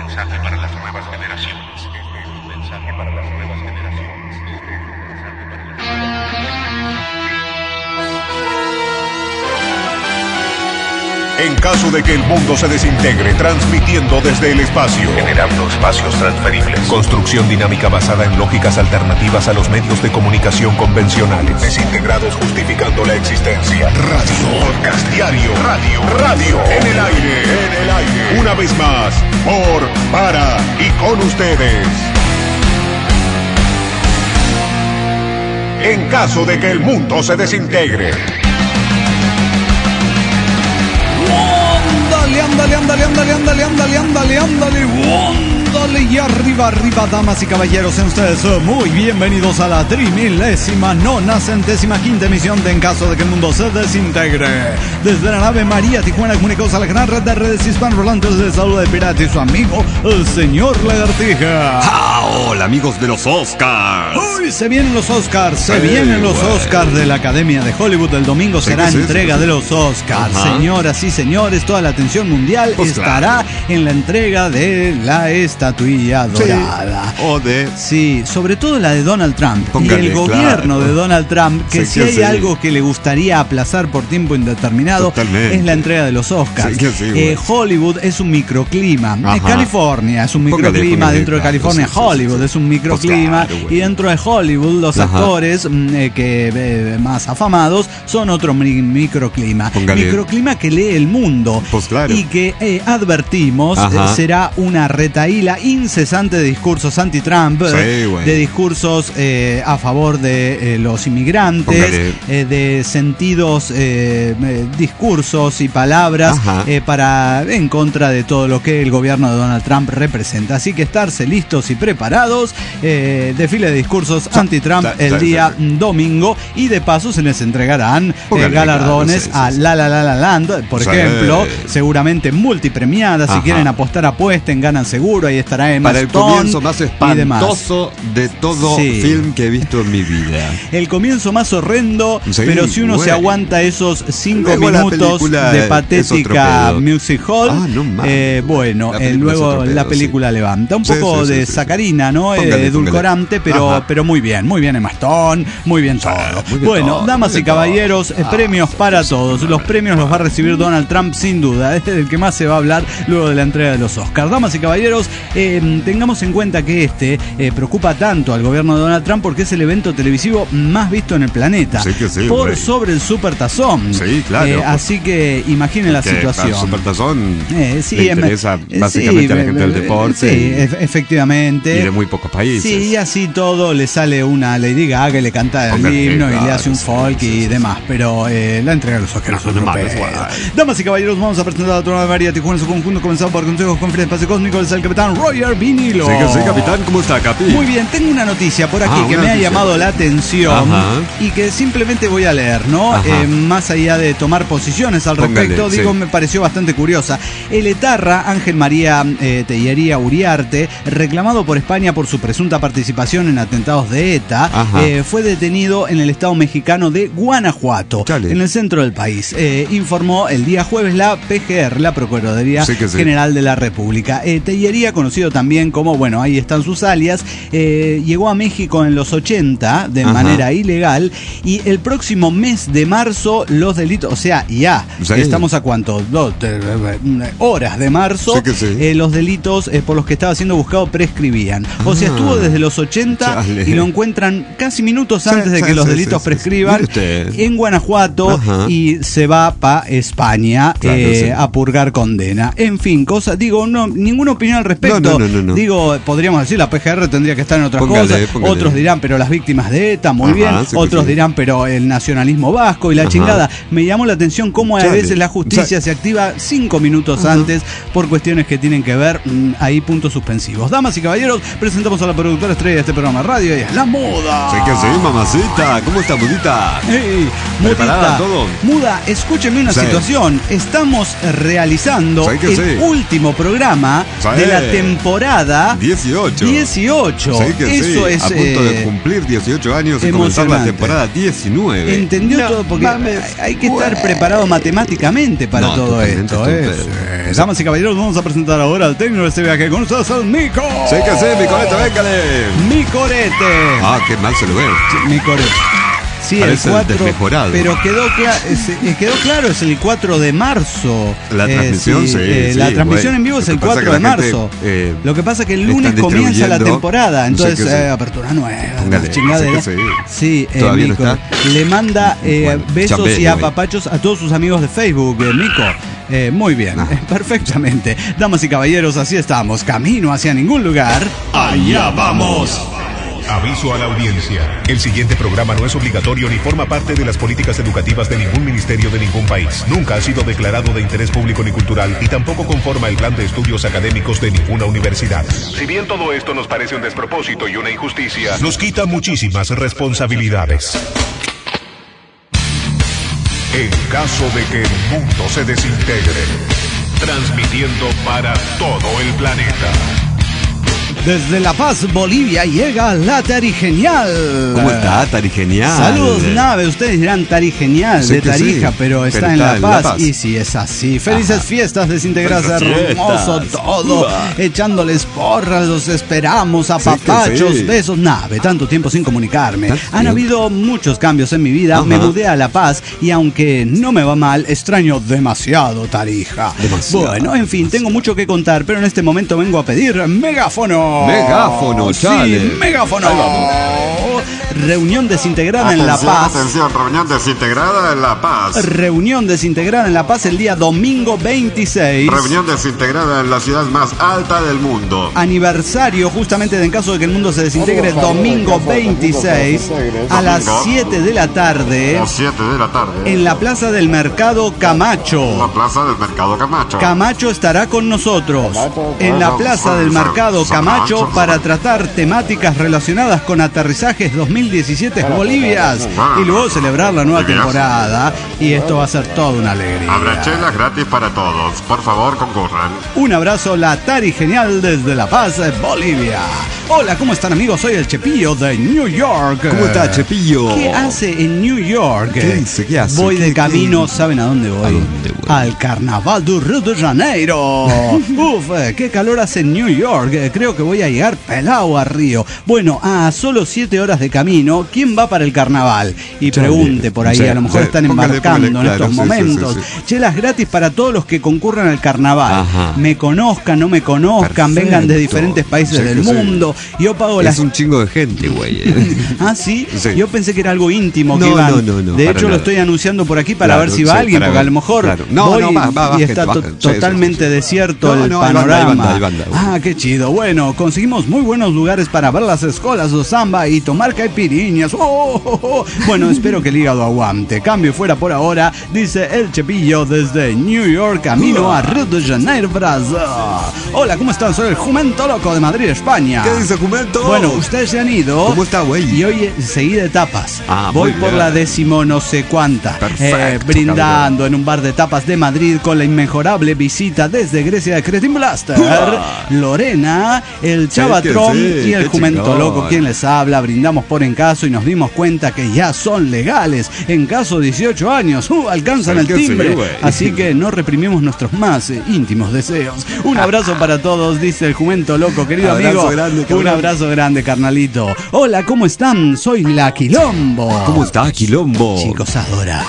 mensaje para las nuevas generaciones. Este es un mensaje para las nuevas generaciones. Este es un mensaje para las nuevas generaciones. En caso de que el mundo se desintegre, transmitiendo desde el espacio, Generando espacios transferibles. construcción dinámica basada en lógicas alternativas a los medios de comunicación convencionales, desintegrados justificando la existencia. Radio, podcast diario, radio, en el aire, una vez más, por, para y con ustedes. En caso de que el mundo se desintegre. Ándale, y arriba, damas y caballeros, sean ustedes muy bienvenidos a la 39.905ª emisión de En caso de que el mundo se desintegre. Desde la nave María Tijuana, comunicados a la gran red de redes hispanohablantes, de saluda el pirata y su amigo, el señor Lagartija. Hola, amigos de los Oscars. Uy, se vienen los Oscars, vienen los Oscars de la Academia de Hollywood. El domingo será entrega de los Oscars. Señoras y señores, toda la atención mundial estará en la entrega de la estatuilla dorada. Sí, sobre todo la de Donald Trump. Póngale, y el gobierno de Donald Trump, que si hay algo que le gustaría aplazar por tiempo indeterminado, es la entrega de los Oscars. Hollywood es un microclima. California es un microclima. Dentro de California, Hollywood es un microclima. Y dentro de Hollywood, los actores que más afamados son otro microclima. Microclima que lee el mundo. Y que advertimos será una retaíla incesante de discursos anti-Trump, de discursos a favor de los inmigrantes, de sentidos discursos y palabras en contra de todo lo que el gobierno de Donald Trump representa. Así que estarse listos y preparados. Desfile de discursos anti-Trump el día domingo, y de paso se les entregarán galardones a La La Land, por ejemplo, seguramente multipremiada. Si quieren apostar, apuesten, ganan seguro. Ahí estará Emma Para el Stone comienzo más espantoso de todo film que he visto en mi vida. El comienzo más horrendo, pero si uno se aguanta esos 5 minutos de patética music hall, luego la película levanta. Un poco de sacarina, ¿no? Edulcorante, pero muy bien Emma Stone, muy bien todo. Bueno, damas y caballeros, premios para todos. Los premios los va a recibir Donald Trump sin duda. Este es el que más se va a hablar luego de la entrega de los Oscars. Damas y caballeros, tengamos en cuenta que preocupa tanto al gobierno de Donald Trump porque es el evento televisivo más visto en el planeta, por sobre el Supertazón. Así que imaginen la situación. El Supertazón le interesa básicamente a la gente del deporte. Efectivamente. Y de muy pocos países. Sí, y así todo le sale una Lady Gaga y le canta el himno y le hace un folk y demás. Pero la entrega de los Oscars es otro pedo. Damas y caballeros, vamos a presentar a toda la María Tijuana en su conjunto, comenzado por consejos, conferencia, espacio cósmico. Es el capitán Roger Vinilo. Sí, capitán, ¿cómo está, Capi? Muy bien, tengo una noticia por aquí que me ha llamado la atención y que simplemente voy a leer, ¿no? Más allá de tomar posiciones al respecto, me pareció bastante curiosa. El etarra Ángel María Tellería Uriarte, reclamado por España por su presunta participación en atentados de ETA, fue detenido en el estado mexicano de Guanajuato, en el centro del país. Informó el día jueves la PGR, la Procuraduría General de la República. Tellería, conocido también como, ahí están sus alias, llegó a México en los 80 de manera ilegal, y el próximo mes de marzo los delitos, o sea, estamos a cuánto, horas de marzo, los delitos por los que estaba siendo buscado prescribían. O sea, estuvo desde los 80 y lo encuentran casi minutos antes de que los delitos prescriban en Guanajuato, y se va para España a purgar condena. En fin, ninguna opinión al respecto. Digo, podríamos decir, la PGR tendría que estar en otras cosas. Otros dirán, pero las víctimas de ETA, muy bien. Otros dirán, pero el nacionalismo vasco y la chingada. Me llamó la atención cómo a veces la justicia se activa 5 minutos antes por cuestiones que tienen que ver, ahí puntos suspensivos. Damas y caballeros, presentamos a la productora estrella de este programa radio, ella es la Muda. Sí que sí, mamacita. ¿Cómo está, Mudita? Hey, ¿Preparada todo? Muda, escúcheme una situación. Estamos realizando el último programa de la temporada 18. Sí que eso es a punto de cumplir 18 años y comenzar la temporada 19. Entendió todo porque hay que estar preparado matemáticamente para todo esto. Damas y caballeros, vamos a presentar ahora al técnico de este viaje con ustedes, al Mico. Sí que sí, mi corete, véngale. Mi corete. Ah, qué mal se lo ve. Sí, mi corete. Sí, parece el 4, desmejorado. Pero quedó claro, es el 4 de marzo. La transmisión, la transmisión en vivo es el 4 de marzo. Lo que pasa es que el lunes comienza la temporada, entonces apertura nueva, chingadera. Sí, ¿todavía Mico no está? le manda besos y apapachos a todos sus amigos de Facebook, Mico. Muy bien, perfectamente. Damas y caballeros, así estamos, camino hacia ningún lugar. ¡Allá vamos! Aviso a la audiencia. El siguiente programa no es obligatorio ni forma parte de las políticas educativas de ningún ministerio de ningún país. Nunca ha sido declarado de interés público ni cultural y tampoco conforma el plan de estudios académicos de ninguna universidad. Si bien todo esto nos parece un despropósito y una injusticia, nos quita muchísimas responsabilidades. En caso de que el mundo se desintegre, transmitiendo para todo el planeta. Desde La Paz, Bolivia, llega la Tarigenial. ¿Cómo está, Tarigenial? Saludos, Nave. Ustedes dirán Tarigenial de Tarija, pero está en La Paz. Y sí, es así. Felices fiestas, desintegrarse, hermoso todo. Echándoles porras, los esperamos, a papachos, besos. Nave, tanto tiempo sin comunicarme. Han habido muchos cambios en mi vida. Me mudé a La Paz y aunque no me va mal, extraño demasiado Tarija. Bueno, en fin, tengo mucho que contar, pero en este momento vengo a pedir megáfono. Megáfono, chale. Sí, megáfono. Reunión desintegrada en La Paz. Atención, reunión desintegrada en La Paz. Reunión desintegrada en La Paz el día domingo 26. Reunión desintegrada en la ciudad más alta del mundo. Aniversario justamente de en caso de que el mundo se desintegre, domingo 26 a las 7 de la tarde. A las 7 de la tarde. En la Plaza del Mercado Camacho. La Plaza del Mercado Camacho. Camacho estará con nosotros. En la Plaza del Mercado Camacho para tratar temáticas relacionadas con aterrizajes 2017 Bolivias y luego celebrar la nueva temporada, y esto va a ser toda una alegría. Habrá chelas gratis para todos, por favor concurran. Un abrazo, la Tarigenial desde La Paz, Bolivia. Hola, ¿cómo están, amigos? Soy el Chepillo de New York. ¿Cómo está, Chepillo? ¿Qué hace en New York? ¿Qué dice? ¿Qué hace? Voy de camino, ¿saben a dónde voy? ¿A dónde voy? Al Carnaval de Río de Janeiro. Uf, qué calor hace en New York. Creo que voy a llegar pelado a Río. Bueno, a solo 7 horas de camino, ¿quién va para el carnaval? Y pregunte por ahí, a lo mejor están embarcando en estos momentos. Chelas gratis para todos los que concurran al carnaval. Me conozcan, no me conozcan, vengan de diferentes países del mundo. Yo pago las... Es un chingo de gente, güey. ¿Ah, sí? Yo pensé que era algo íntimo que iban. No, de hecho, lo estoy anunciando por aquí para ver si va alguien, porque a lo mejor voy y está totalmente desierto el panorama. Ahí banda. Ah, qué chido. Bueno, conseguimos muy buenos lugares para ver las escuelas de samba y tomar caipiriñas. Bueno, espero que el hígado aguante. Cambio fuera por ahora, dice el Chepillo desde New York, camino a Río de Janeiro, Brasil. Hola, ¿cómo están? Soy el Jumento Loco de Madrid, España. ¿Qué dice Jumento? Bueno, ustedes se han ido. ¿Cómo está, güey? Y hoy seguí de tapas. Voy por la 10 no sé cuánta. Perfecto, brindando en un bar de tapas de Madrid con la inmejorable visita desde Grecia de Cretin Blaster, Lorena, el Chavatrón y el Jumento Loco, quien les habla. Brindamos por en caso y nos dimos cuenta que ya son legales. En caso de 18 años, alcanzan el timbre. Así que no reprimimos nuestros más íntimos deseos. Un abrazo para todos, dice el Jumento Loco, querido amigo. Un abrazo grande, carnalito. Hola, ¿cómo están? Soy la Quilombo. ¿Cómo está, Quilombo? Chicos, adora.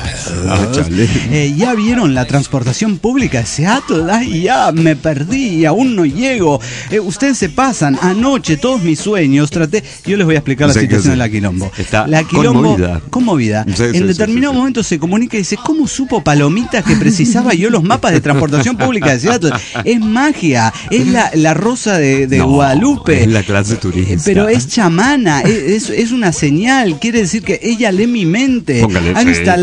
¿Ya vieron la transportación pública de Seattle? Ay, ya me perdí y aún no llego. Ustedes se pasan. Anoche todos mis sueños traté. Yo les voy a explicar la situación de la Quilombo. La Quilombo conmovida. En determinado momento se comunica y dice: ¿cómo supo Palomita que precisaba yo los mapas de transportación pública de Seattle? Es magia. Es la Rosa de Guadalupe. Es la clase turista. Pero es chamana. Es una señal. Quiere decir que ella lee mi mente. Póngale ha instalado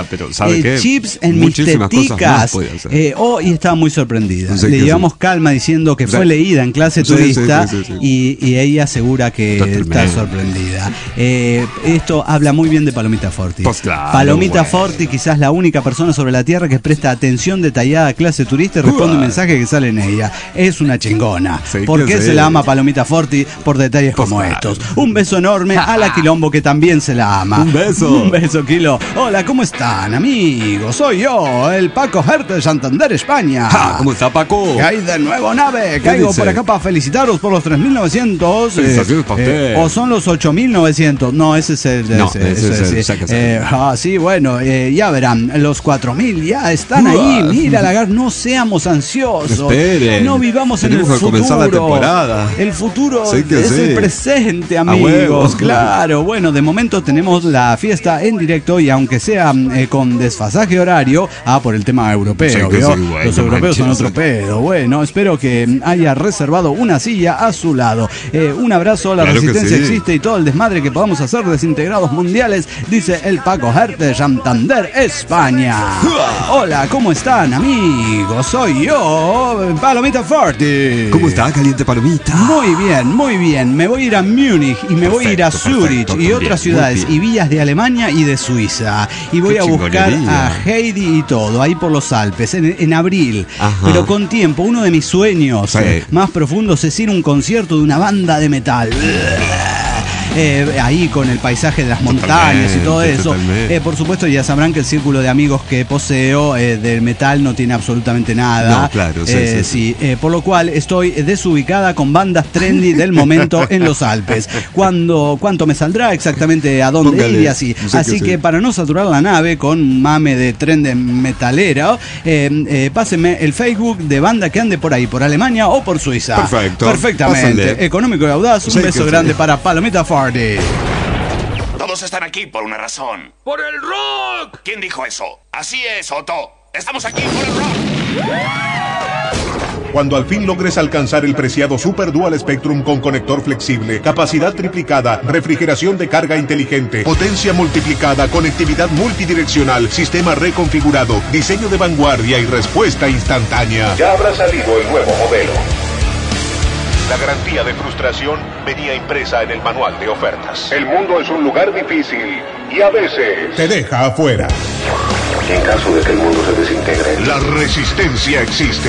pero ¿sabe qué? Chips en mis teticas. Y estaba muy sorprendida. Le llevamos calma diciendo que fue leída en clase turista y ella asegura que está sorprendida. Esto habla muy bien de Palomita Forti. Pues claro, Palomita Forti, quizás la única persona sobre la tierra que presta atención detallada a clase turista y responde un mensaje que sale en ella. Es una chingona. ¿Por qué se la ama Palomita Forti? Por detalles como estos. Un beso enorme a la Quilombo, que también se la ama. Un beso, Quilo. Hola, ¿cómo están, amigos? Soy yo, el Paco Gerte de Santander, España. ¿Cómo está, Paco? ¿Qué hay de nuevo, nave? Caigo por acá para felicitaros por los 3.900. Felicitaciones para usted. ¿O son los 8.900? No, ese es el... sí, bueno, ya verán, los 4.000 ya están ahí. Mira, Lagarde, no seamos ansiosos. Esperen. No vivamos en el futuro. Comenzar la temporada. El futuro es el presente, amigos. Claro, bueno, de momento tenemos la fiesta en directo y aunque sea con desfasaje horario, por el tema europeo, bueno, los europeos son otro pedo. Bueno, espero que haya reservado una silla a su lado. Un abrazo, la resistencia existe y todo el desmadre que podamos hacer desintegrados mundiales, dice el Paco Gerte de Santander, España. Hola, ¿cómo están, amigos? Soy yo, Palomita Forti. ¿Cómo está, caliente Palomita? Muy bien. Me voy a ir a Múnich y me voy a ir a Zurich y otras ciudades y villas de Alemania y de Suiza. Y voy a buscar a Heidi y todo, ahí por los Alpes, en abril. Pero con tiempo, uno de mis sueños más profundos es ir a un concierto de una banda de metal. Ahí con el paisaje de las montañas y todo eso. Por supuesto, ya sabrán que el círculo de amigos que poseo del metal no tiene absolutamente nada. No, claro, por lo cual estoy desubicada con bandas trendy del momento en los Alpes. ¿Cuánto me saldrá exactamente a dónde ir y así? Así que para no saturar la nave con un mame de tren de metalera, pásenme el Facebook de banda que ande por ahí, por Alemania o por Suiza. Perfectamente. Pásale. Económico y audaz. Un beso grande para Palomita Forti. Todos están aquí por una razón. ¡Por el rock! ¿Quién dijo eso? Así es, Otto. Estamos aquí por el rock. Cuando al fin logres alcanzar el preciado Super Dual Spectrum con conector flexible, capacidad triplicada, refrigeración de carga inteligente, potencia multiplicada, conectividad multidireccional, sistema reconfigurado, diseño de vanguardia y respuesta instantánea, ya habrá salido el nuevo modelo. La garantía de frustración venía impresa en el manual de ofertas. El mundo es un lugar difícil y a veces te deja afuera. En caso de que el mundo se desintegre, la resistencia existe.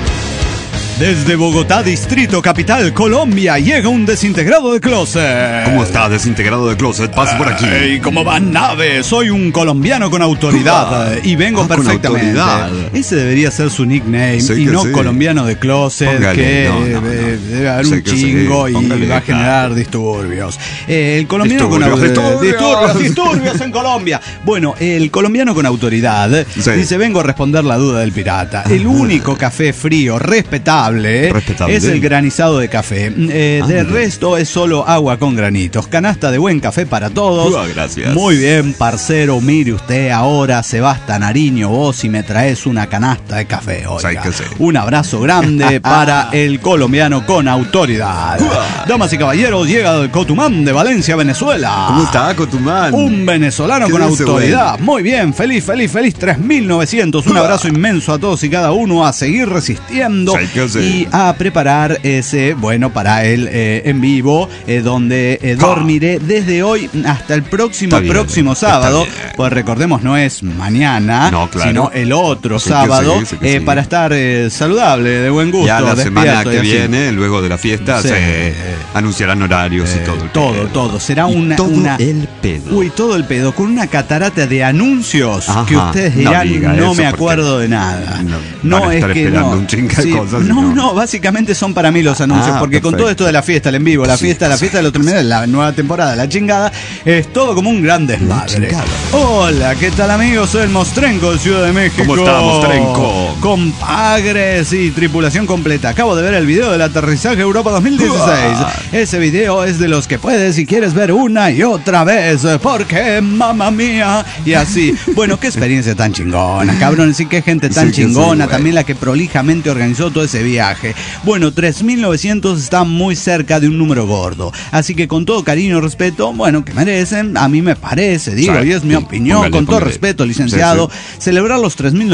Desde Bogotá, Distrito Capital, Colombia, llega un desintegrado de closet. ¿Cómo está, desintegrado de closet? Pase por aquí. ¿Y cómo va, nave? Soy un colombiano con autoridad y vengo perfectamente. Ese debería ser su nickname y no colombiano de closet. Póngale, debe haber un chingo y va a generar disturbios. El colombiano con autoridad. Disturbios en Colombia. Bueno, el colombiano con autoridad dice: vengo a responder la duda del pirata. El único café frío respetable es el granizado de café. De resto es solo agua con granitos. Canasta de buen café para todos. Gracias. Muy bien, parcero. Mire usted, ahora se basta Nariño vos y me traes una canasta de café. Oiga, un abrazo grande para el colombiano con autoridad. Damas y caballeros, llega el Cotumán de Valencia, Venezuela. ¿Cómo está, Cotumán? Un venezolano con autoridad. Muy bien, feliz 3.900. Un abrazo inmenso a todos y cada uno, a seguir resistiendo y a preparar ese, para el en vivo, donde dormiré desde hoy hasta el próximo sábado. Pues recordemos, no es mañana, sino el otro sábado, para estar saludable, de buen gusto. Ya la semana que viene, luego de la fiesta, se anunciarán horarios y todo. Será todo el pedo, con una catarata de anuncios que ustedes dirán, no me acuerdo de nada. No es que un chinga de cosas. No, básicamente son para mí los anuncios, porque con todo esto de la fiesta, el en vivo, la fiesta de los terminales, la nueva temporada, la chingada, es todo como un gran desmadre. Hola, ¿qué tal, amigos? Soy el Mostrenco de Ciudad de México. ¿Cómo está, Mostrenco? Compadres y tripulación completa. Acabo de ver el video del aterrizaje Europa 2016. Ese video es de los que puedes y quieres ver una y otra vez, porque mamá mía, y así. Bueno, qué experiencia tan chingona, cabrón, sí, qué gente tan chingona, también la que prolijamente organizó todo ese video. viaje. Bueno, 3.900 está muy cerca de un número gordo. Así que con todo cariño y respeto, bueno, que merecen, a mí me parece, digo, y es mi opinión, con todo respeto, licenciado, celebrar los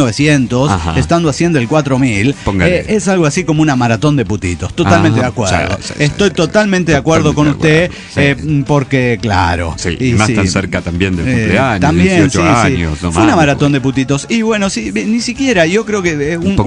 3.900, estando haciendo el 4.000, es algo así como una maratón de putitos. Totalmente de acuerdo. Estoy totalmente de acuerdo con usted, porque, claro. Sí, y más tan cerca también del cumpleaños, también, 18 años. Fue una maratón de putitos. Y bueno, sí, ni siquiera, yo creo que un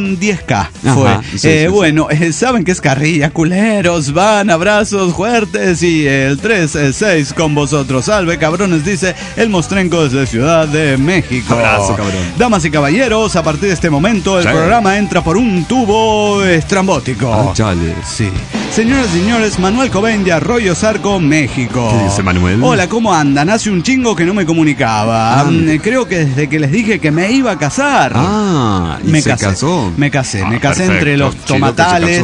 10K fue. Bueno, saben que es carrilla, culeros, van, abrazos fuertes y el 3-6 con vosotros. Salve, cabrones, dice el Mostrenco desde Ciudad de México. Abrazo, cabrón. Damas y caballeros, a partir de este momento el programa entra por un tubo estrambótico. Sí. Señoras y señores, Manuel Cobain de Arroyo Zarco, México. ¿Qué dice Manuel? Hola, ¿cómo andan? Hace un chingo que no me comunicaba. Creo que desde que les dije que me iba a casar. Me casó. Me casé entre los tomatales.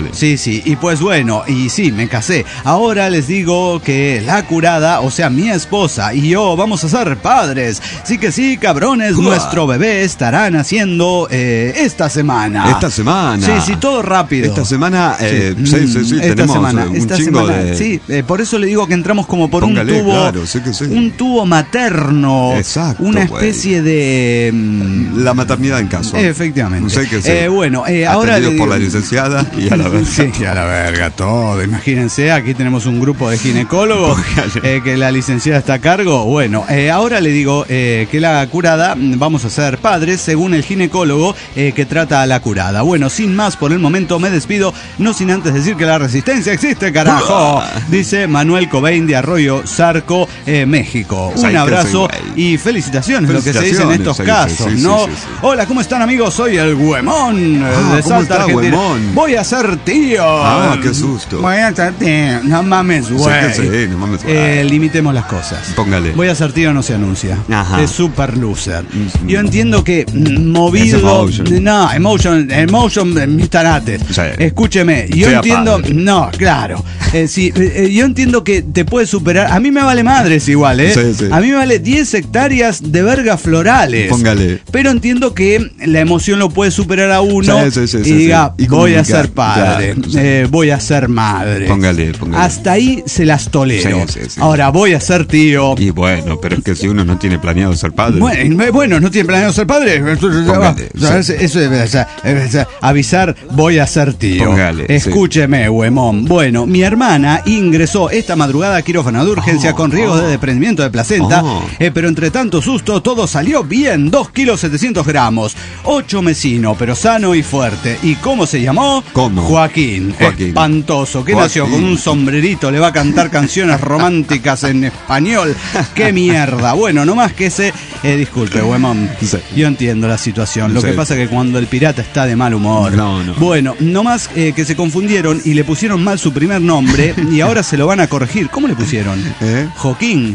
Sí, y pues bueno, y sí, me casé. Ahora les digo que la curada, o sea, mi esposa y yo vamos a ser padres. Sí que sí, cabrones, nuestro bebé estará naciendo esta semana. Esta semana. Sí, todo rápido. Esta semana, sí, tenemos un chingo de... Sí, por eso le digo que entramos como por un tubo. Claro, sé que sí. Un tubo materno. Exacto. Una especie de... La maternidad en caso. Efectivamente. Sé que sí. Bueno, ahora... por la licenciada y a la verga. Sí, a la verga, todo. Imagínense, aquí tenemos un grupo de ginecólogos que la licenciada está a cargo. Bueno, ahora le digo que la curada, vamos a ser padres según el ginecólogo que trata a la curada. Bueno, sin más, por el momento me despido, no sin antes decir que la resistencia existe, carajo. Dice Manuel Cobain de Arroyo Zarco, México. Un abrazo y felicitaciones, lo que se dice en estos casos, ¿no? Sí. Hola, ¿cómo están, amigos? Soy el Huemón de Salta, Argentina. Huemón? Voy a ser tío. Qué susto. Voy a ser tío. No mames, güey. No mames, limitemos las cosas. Póngale. Voy a ser tío, no se anuncia. Es super loser. Yo entiendo que movido... Emotion, mis tanates. Escúcheme, yo entiendo... padre. No, claro. Yo entiendo que te puede superar... A mí me vale madres igual, Sí. A mí me vale 10 hectáreas de vergas florales. Póngale. Pero entiendo que la emoción lo puede superar a uno y diga, y voy a ser padre, voy a ser madre. Póngale. Hasta ahí se las tolero. Sí. Ahora voy a ser tío. Y bueno, pero es que si uno no tiene planeado ser padre. Bueno, no tiene planeado ser padre. Eso es avisar, voy a ser tío. Póngale, escúcheme, huemón. Bueno, mi hermana ingresó esta madrugada a quirófano de urgencia con riesgos de desprendimiento de placenta, pero entre tanto susto todo salió bien. 2 kilos 700 gramos, 8 mesino, pero sano y fuerte. ¿Y cómo se llamó? ¿Cómo? Joaquín. Espantoso, que nació con un sombrerito, le va a cantar canciones románticas en español. ¡Qué mierda! Bueno, no más que disculpe, huemón. Yo entiendo la situación. Lo que pasa es que cuando el pirata está de mal humor. No. Bueno, no más que se confundieron y le pusieron mal su primer nombre y ahora se lo van a corregir. ¿Cómo le pusieron? Joaquín,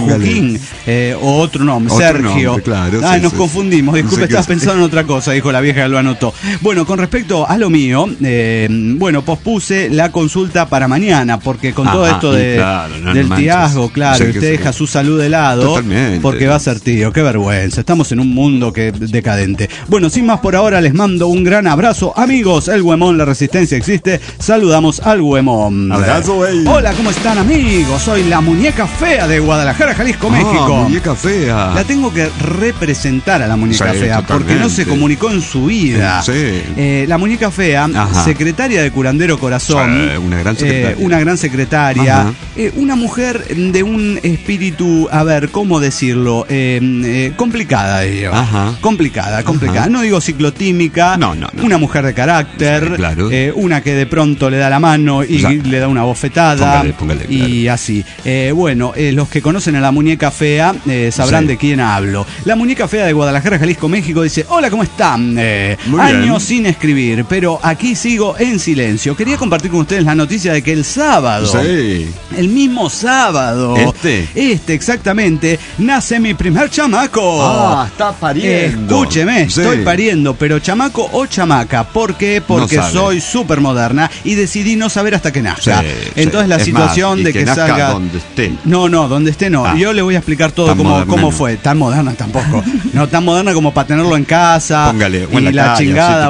o otro nombre, Sergio. Nombre, claro, nos confundimos. Disculpe, estabas pensando en otra cosa, dijo la vieja que lo anotó. Bueno, con respecto a lo mío, pospuse la consulta para mañana porque con todo esto del tiazgo, claro, usted deja su salud de lado. Totalmente. Porque va a ser tío. Qué vergüenza. Estamos en un mundo decadente. Bueno, sin más por ahora, les mando un gran abrazo. Amigos, el Huemón, la resistencia existe. Saludamos al Huemón. Abrazo, güey. Hola, ¿cómo están, amigos? Soy la muñeca fea de Guadalajara, Jalisco, México. Muñeca fea. La tengo que representar a la muñeca fea, porque no se comunicó en su vida. La muñeca fea, secretaria de Curandero Corazón. Una gran secretaria. Una gran secretaria. Una mujer de un espíritu, a ver, ¿cómo decirlo? Complicada, digo. Complicada. No digo ciclotímica. No. Una mujer de carácter. Claro. Una que de pronto le da la mano y le da una bofetada. Póngale, y claro. así. Los que conocen a la muñeca fea sabrán de quién hablo. La muñeca fea de Guadalajara, Jalisco, México dice: hola, ¿cómo están? Años sin escribir, pero aquí sigo en silencio. Quería compartir con ustedes la noticia de que el sábado, el mismo sábado, exactamente, nace mi primer chamaco. Está pariendo. Escúcheme, estoy pariendo, pero chamaco o chamaca. ¿Por qué? Porque soy súper moderna y decidí no saber hasta que nazca. Entonces la situación de que salga donde esté. No, donde esté no. Yo le voy a explicar todo cómo fue. Tan moderna tampoco. No tan moderna como para tenerlo en casa. Póngale, y la chingada o en la calle.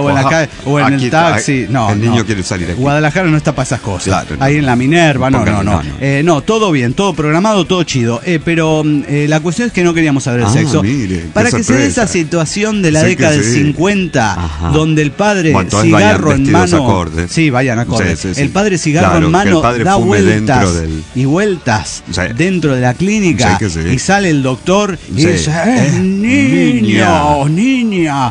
o en el taxi. No, el niño quiere salir aquí. Guadalajara no está para esas cosas. Claro, ahí en la Minerva, no, todo bien, todo programado, todo chido. Pero la cuestión es que no queríamos saber el sexo. Mire, para que se dé esa situación de la década del 50, donde el padre cigarro en mano. Sí, vayan acordes. El padre cigarro en mano da vueltas y vueltas dentro de la clínica y sale el doctor y dice, niño, niña,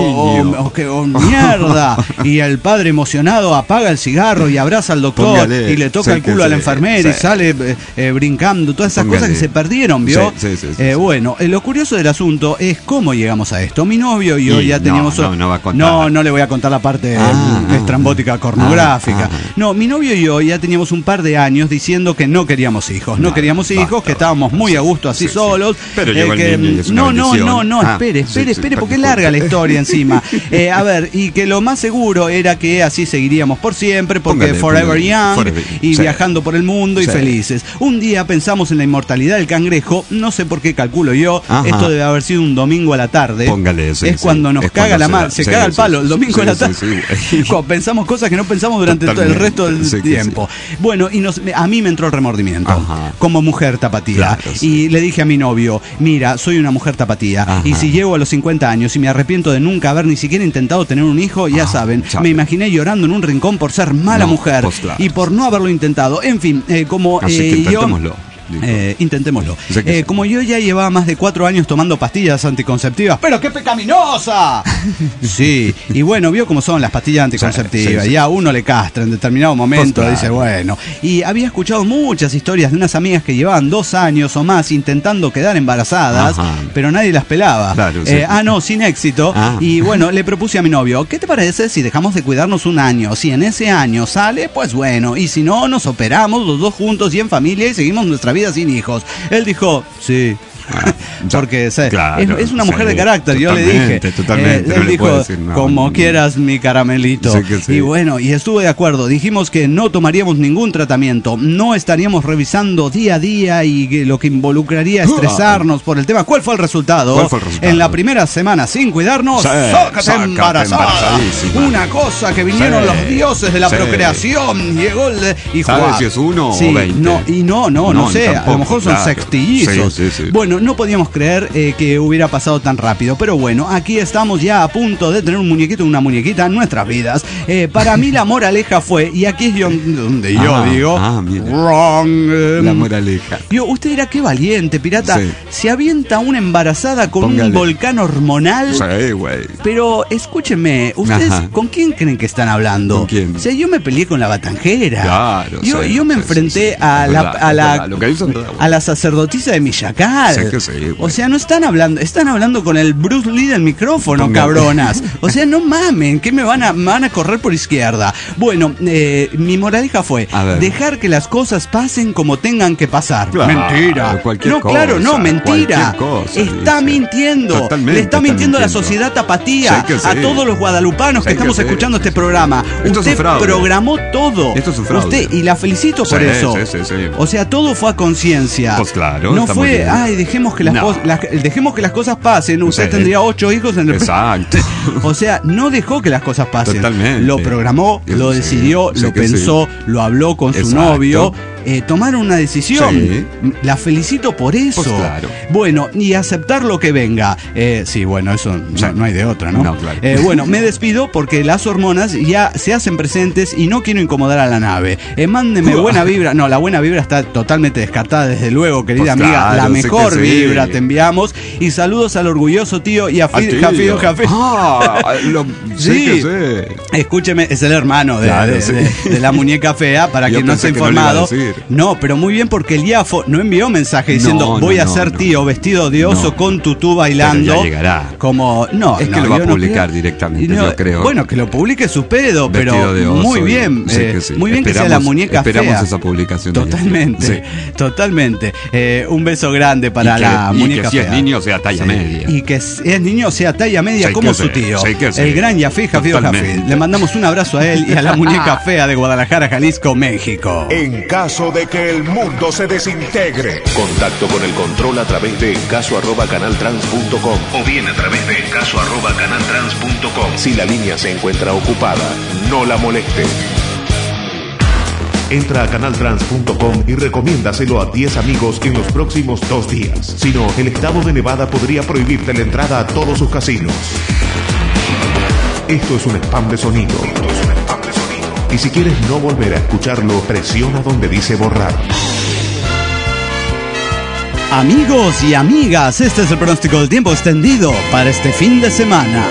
o mierda. Y el padre emocionado apaga el cigarro y abraza al doctor y le toca el culo a la enfermera y sale brincando. Todas esas cosas que se perdieron, ¿vio? Bueno, lo curioso del asunto es cómo llegamos a esto. Mi novio y yo ya teníamos... No le voy a contar la parte estrambótica pornográfica. No, mi novio y yo ya teníamos un par de años diciendo que no queríamos hijos. No queríamos hijos, que estábamos muy a gusto así solos. Pero llegó el niño y es una bendición. Espere, porque es larga la historia encima. A ver, y que lo más seguro era que así seguiríamos por siempre, porque forever young, y viajando por el mundo y felices. Un día pensamos en la inmortalidad del cangrejo, no sé por qué calculo yo, esto debe haber sido un domingo a la tarde. Póngale eso. Es cuando nos caga la madre, se caga el palo, el domingo a la tarde. Cuando pensamos cosas que no pensamos durante todo el resto del tiempo. Bueno, y a mí me entró el remordimiento, como mujer tapatía. Y le dije a mi novio, mira, soy una mujer tapatía, y si llego a los 50 años y me arrepiento de nunca haber ni siquiera intentado tener un hijo, ya saben, me imaginé llorando en un rincón por ser mala mujer y por no haberlo intentado. En fin, como intentémoslo. Como yo ya llevaba más de 4 años tomando pastillas anticonceptivas. ¡Pero qué pecaminosa! Sí, y bueno, vio cómo son las pastillas anticonceptivas. Ya uno le castra en determinado momento, dice, bueno. Y había escuchado muchas historias de unas amigas que llevaban 2 años o más intentando quedar embarazadas, pero nadie las pelaba. Sin éxito. Y bueno, le propuse a mi novio, ¿qué te parece si dejamos de cuidarnos un año? Si en ese año sale, pues bueno. Y si no, nos operamos los dos juntos y en familia y seguimos nuestra vida sin hijos. Él dijo, sí. Porque es una mujer de carácter. Yo le dije, él dijo, como quieras mi caramelito. Y bueno, y estuve de acuerdo. Dijimos que no tomaríamos ningún tratamiento, no estaríamos revisando día a día y lo que involucraría estresarnos por el tema. ¿Cuál fue el resultado? En la primera semana sin cuidarnos, ¡sácate embarazada! Una cosa que vinieron los dioses de la procreación. Llegó el... ¿Sabes si es 1 o 20? No sé, a lo mejor son sextillizos. Bueno, no podíamos creer que hubiera pasado tan rápido, pero bueno, aquí estamos ya a punto de tener un muñequito, una muñequita en nuestras vidas. Para mí la moraleja fue, y aquí es donde yo digo, wrong. La moraleja. Usted dirá, qué valiente, pirata. Se avienta una embarazada con un volcán hormonal. Pero escúchenme, ¿ustedes con quién creen que están hablando? ¿Con quién? O sea, yo me peleé con la batanjera. Claro. Yo me enfrenté a la sacerdotisa de Millacal. O sea, no están hablando con el Bruce Lee del micrófono, cabronas. O sea, no mamen, que me van a correr por izquierda. Bueno, mi moraleja fue dejar que las cosas pasen como tengan que pasar. Mentira. Mentira. Está mintiendo. Le está mintiendo a la sociedad tapatía, a todos los guadalupanos que estamos escuchando este programa. Usted programó todo. Esto es un fraude. Usted, y la felicito por eso. O sea, todo fue a conciencia. Pues claro. No fue, dejemos que las cosas pasen. Usted tendría 8 hijos en el... Exacto. O sea, no dejó que las cosas pasen. Totalmente. Lo programó, lo decidió, lo pensó, lo habló con su novio. Tomaron una decisión. La felicito por eso. Pues claro. Bueno, y aceptar lo que venga. Bueno, eso no hay de otra, ¿no? Claro. Bueno, me despido porque las hormonas ya se hacen presentes y no quiero incomodar a la nave. Mándeme buena vibra. No, la buena vibra está totalmente descartada, desde luego, querida amiga. La mejor vibra te enviamos. Y saludos al orgulloso tío y a Jafío. Escúcheme, es el hermano de la muñeca fea, para quien no esté informado. No, pero muy bien, porque el IAFO no envió mensaje diciendo voy a ser tío vestido de oso con tutú bailando. Pero ya llegará. Como que lo va a publicar directamente, yo creo. Bueno, que lo publique su pedo, pero muy bien. Muy bien que sea la muñeca fea. Esperamos esa publicación. Totalmente. Un beso grande para la muñeca fea. Y que si es niño sea talla media. Y que es niño sea talla media como su tío. El gran Jafío Jafí. Le mandamos un abrazo a él y a la muñeca fea de Guadalajara, Jalisco, México. En caso caso de que el mundo se desintegre. Contacto con el control a través de caso@canaltrans.com o bien a través de caso@canaltrans.com. Si la línea se encuentra ocupada, no la moleste. Entra a canaltrans.com y recomiéndaselo a 10 amigos en los próximos 2 días. Si no, el estado de Nevada podría prohibirte la entrada a todos sus casinos. Esto es un spam de sonido. Y si quieres no volver a escucharlo, presiona donde dice borrar. Amigos y amigas, este es el pronóstico del tiempo extendido para este fin de semana.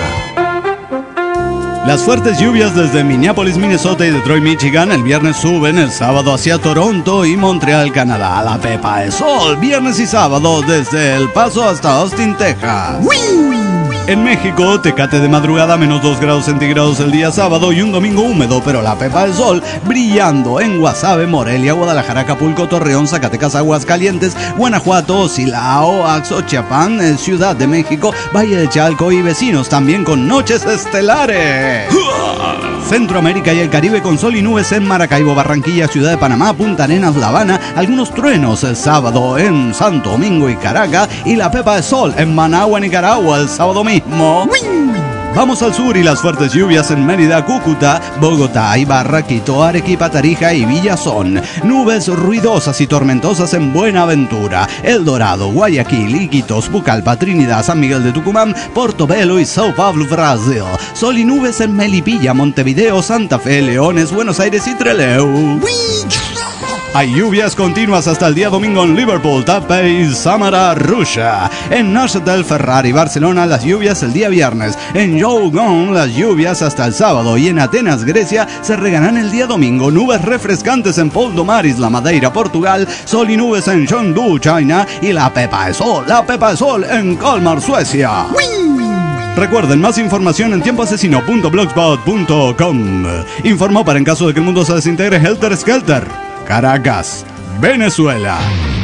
Las fuertes lluvias desde Minneapolis, Minnesota y Detroit, Michigan el viernes suben, el sábado hacia Toronto y Montreal, Canadá. La pepa de sol, viernes y sábado desde El Paso hasta Austin, Texas. En México, Tecate de madrugada, menos 2 grados centígrados el día sábado y un domingo húmedo, pero la pepa del sol brillando en Guasave, Morelia, Guadalajara, Acapulco, Torreón, Zacatecas, Aguascalientes, Guanajuato, Silao, Axochiapán, Ciudad de México, Valle de Chalco y vecinos, también con noches estelares. Centroamérica y el Caribe con sol y nubes en Maracaibo, Barranquilla, Ciudad de Panamá, Punta Arenas, La Habana, algunos truenos el sábado en Santo Domingo y Caracas y la pepa de sol en Managua, Nicaragua el sábado mismo. Vamos al sur y las fuertes lluvias en Mérida, Cúcuta, Bogotá, Ibarra, Quito, Arequipa, Tarija y Villazón. Nubes ruidosas y tormentosas en Buenaventura, El Dorado, Guayaquil, Iquitos, Pucallpa, Trinidad, San Miguel de Tucumán, Portobelo y Sao Paulo, Brasil. Sol y nubes en Melipilla, Montevideo, Santa Fe, Leones, Buenos Aires y Trelew. Hay lluvias continuas hasta el día domingo en Liverpool, Taipei y Samara, Rusia. En Neuchâtel, Ferrari, Barcelona, las lluvias el día viernes. En Yangon, las lluvias hasta el sábado. Y en Atenas, Grecia, se regarán el día domingo. Nubes refrescantes en Poldomar, Isla Madeira, Portugal. Sol y nubes en Chengdu, China. Y la pepa de sol en Kalmar, Suecia. Recuerden, más información en tiempoasesino.blogspot.com. Informó para en caso de que el mundo se desintegre Helter Skelter. Caracas, Venezuela.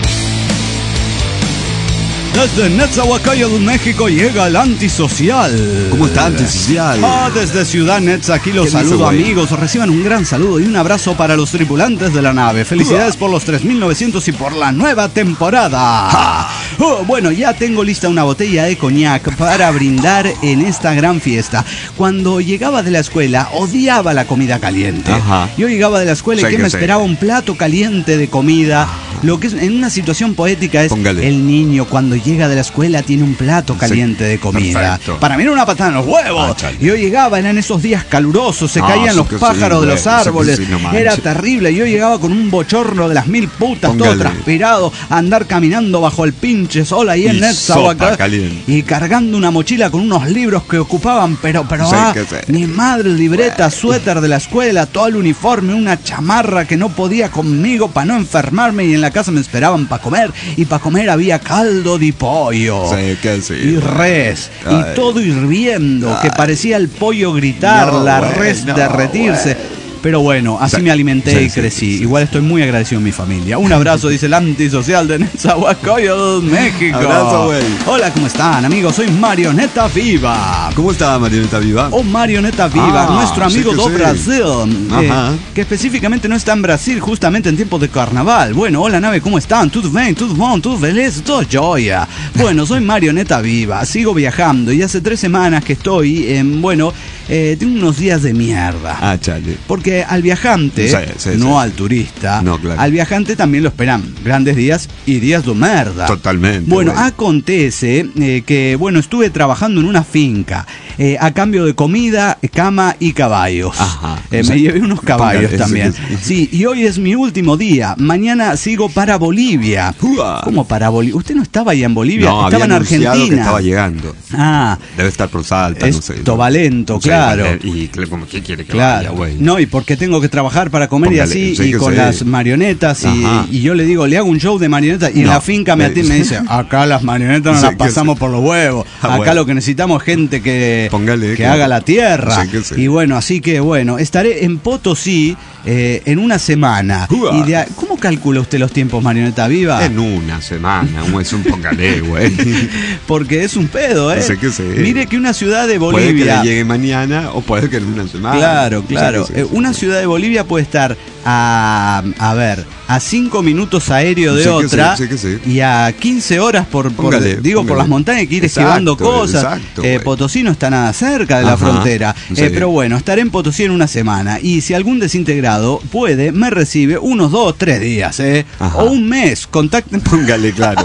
Desde Netzahualcóyotl, México, llega el Antisocial. ¿Cómo está, Antisocial? Desde Ciudad Netza, aquí los saludo, amigos. Reciban un gran saludo y un abrazo para los tripulantes de la nave. Felicidades por los 3.900 y por la nueva temporada. Bueno, ya tengo lista una botella de coñac para brindar en esta gran fiesta. Cuando llegaba de la escuela, odiaba la comida caliente. Ajá. Yo llegaba de la escuela y me esperaba un plato caliente de comida. Lo que es, en una situación poética es el niño cuando llega de la escuela tiene un plato caliente de comida. Perfecto. Para mí era una patada en los huevos. Yo llegaba, eran esos días calurosos, se caían los pájaros de los árboles. Era terrible. Yo llegaba con un bochorno de las 1000 putas, todo transpirado, a andar caminando bajo el pinche sol ahí en Netzahualcóyotl y cargando una mochila con unos libros que ocupaban, pero mi madre, libreta, suéter de la escuela, todo el uniforme, una chamarra que no podía conmigo para no enfermarme, y en la casa me esperaban para comer, y para comer había caldo de pollo y res y todo hirviendo, que parecía el pollo gritar, res derretirse. Pero bueno, así me alimenté y crecí. Igual estoy muy agradecido a mi familia. Un abrazo, dice el Antisocial de Netzahualcóyotl, México. Abrazo, güey. Hola, ¿cómo están, amigos? Soy Marioneta Viva. ¿Cómo está Marioneta Viva? Marioneta Viva, nuestro amigo do Brasil, que específicamente no está en Brasil justamente en tiempos de carnaval. Bueno, hola, nave, ¿cómo están? ¿Tudo bem? ¿Tudo bom? ¿Tudo feliz? ¿Todo joya? Bueno, soy Marioneta Viva, sigo viajando y hace 3 semanas que estoy en, tengo unos días de mierda. Chale. Porque al viajante, al turista, al viajante también lo esperan grandes días y días de merda. Totalmente. Bueno, acontece que, estuve trabajando en una finca a cambio de comida, cama y caballos. Me llevé unos caballos también. Sí, y hoy es mi último día. Mañana sigo para Bolivia. ¿Cómo para Bolivia? ¿Usted no estaba allá en Bolivia? No, estaba en Argentina. Que estaba llegando. Debe estar por Salta, no sé. Tobalento, claro. Y ¿qué quiere que vaya, güey? No, y porque tengo que trabajar para comer y así, y con las marionetas, y yo le digo, le hago un show de marionetas, y en la finca me dice, acá las marionetas no las pasamos por los huevos, acá lo que necesitamos es gente que haga la tierra. Y así que estaré en Potosí en una semana. ¿Cómo calcula usted los tiempos, Marioneta Viva? En una semana, es un póngale, güey. Porque es un pedo, Mire que una ciudad de Bolivia... Puede que le llegue mañana o puede que en una semana. Claro. Una ciudad de Bolivia puede estar a 5 minutos aéreo de otra, y a 15 horas por las montañas, que ir esquivando cosas. Potosí no está nada cerca de la frontera, pero bueno, estaré en Potosí en una semana, y si algún desintegrado puede, me recibe unos 2-3 días, o un mes, contacten. Póngale, claro.